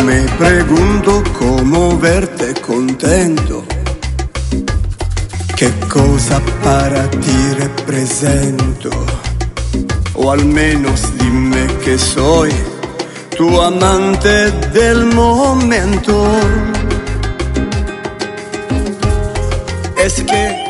me pregunto cómo verte contento. ¿Qué cosa para ti represento? O al menos dime que soy tu amante del momento. Es que